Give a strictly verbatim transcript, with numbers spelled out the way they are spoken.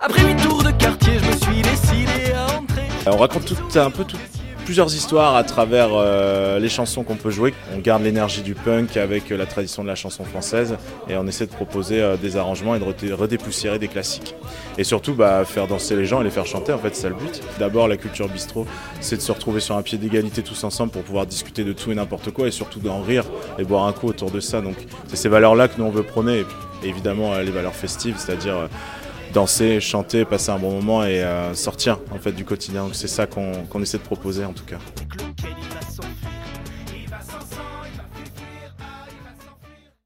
Après huit tours de quartier, je me suis décidé à entrer. On raconte tout, un peu tout, plusieurs histoires à travers euh, les chansons qu'on peut jouer. On garde l'énergie du punk avec la tradition de la chanson française et on essaie de proposer euh, des arrangements et de redé- redépoussiérer des classiques. Et surtout bah, faire danser les gens et les faire chanter, en fait c'est ça le but. D'abord la culture bistrot, c'est de se retrouver sur un pied d'égalité tous ensemble pour pouvoir discuter de tout et n'importe quoi et surtout d'en rire et boire un coup autour de ça. Donc c'est ces valeurs-là que nous on veut prôner et, puis, et évidemment euh, les valeurs festives, c'est-à-dire euh, danser, chanter, passer un bon moment et euh, sortir en fait du quotidien. Donc c'est ça qu'on, qu'on essaie de proposer en tout cas.